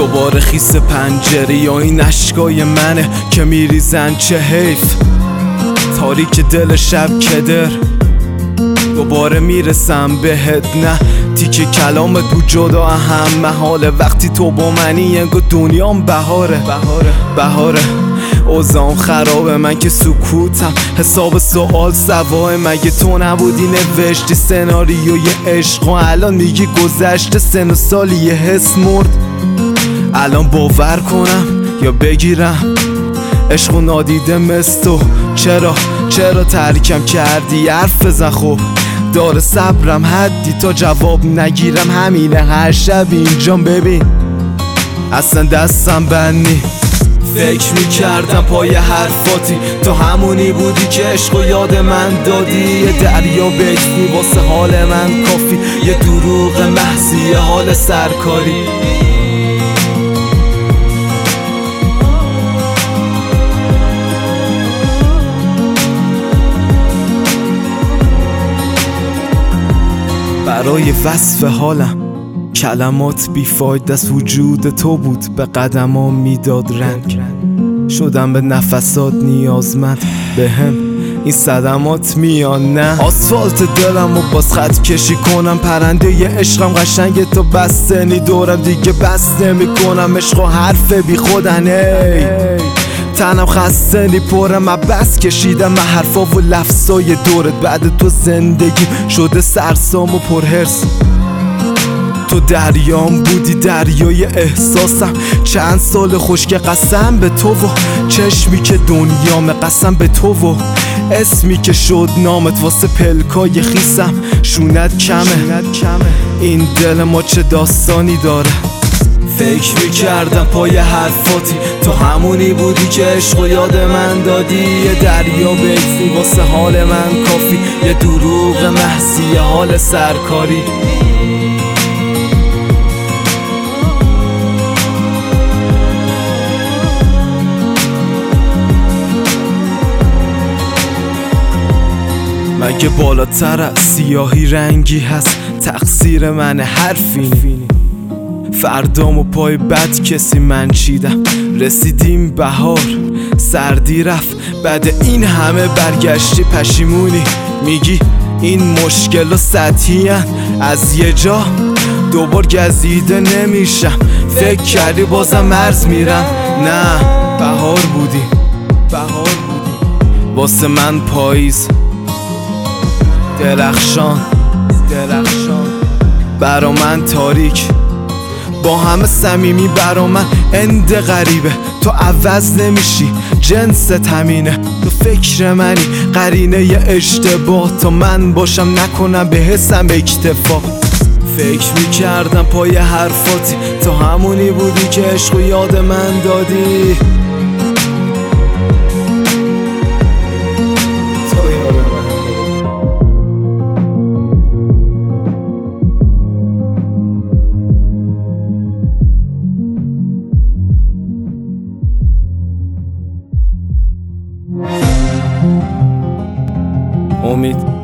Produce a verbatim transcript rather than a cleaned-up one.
دوباره خیس پنجره یا این اشکای منه که میریزن، چه حیف. تاریک دل شب کدر، دوباره میرسم بهت، نه تیکه کلامت بود جدا اهم محاله. وقتی تو با منی انگار دنیام بهاره بهاره بهاره. اوضاعم خرابه، من که سکوتم، حساب سوال سواه. مگه تو نبودی نوشتی سناریوی عشق و الان میگی گذشته سن و سالی یه حس مرد؟ الان باور کنم یا بگیرم عشق و نادیده مثل تو؟ چرا چرا ترکم کردی؟ حرف بزن خب، داره صبرم حدی تا جواب نگیرم. همینه هر شب اینجام، ببین اصلا دستم بندی. فکر میکردم پای حرفاتی تو همونی بودی که عشق و یاد من دادی. یه دریا بگی واسه حال من کافی، یه دروغ محضی یه حال سرکاری. برای وصف حالم کلمات بیفاید از وجود تو بود، به قدمام میداد رنگ. شدم به نفسات نیازمند، به هم این صدمات میان نه. آسفالت دلم و باز خط کشی کنم، پرنده ی عشقم قشنگ تو بسته نی دورم دیگه بس نمی کنم. عشق و حرف بی خودن ای تنم خسته نی پرم، من بس کشیدم من حرفا و لفظای دورت. بعد تو زندگی شده سرسام و پرهرس، تو دریام بودی دریای احساسم. چند سال خوش که قسم به تو و چشمی که دنیام، قسم به تو و اسمی که شد نامت. واسه پلکای خیسم شونت کمه، این دل ما چه داستانی داره. فکر میکردم پای حرفاتی تو همونی بودی که عشق و یاد من دادی. یه دریا بگذی واسه حال من کافی، یه دروغ محضی یه حال سرکاری. مگه بالاتر از سیاهی رنگی هست؟ تقصیر من حرفی نی. فردامو پای بد کسی من چیدم، رسیدیم بهار سردی رفت. بعد این همه برگشتی پشیمونی، میگی این مشکل و سطحی هن. از یه جا دوبار گزیده نمیشم، فکر کردی بازم مرز میرم؟ نه بهار بودی بهار بودی واسه من پاییز درخشان درخشان. برا من تاریک با همه صمیمی، برا من اند غریبه. تو عوض نمیشی جنست همینه، تو فکر منی قرینه ی اشتباه. تا من باشم نکنم به حسم اکتفا. فکر میکردم پای حرفاتی تو همونی بودی که عشق و یاد من دادی. امید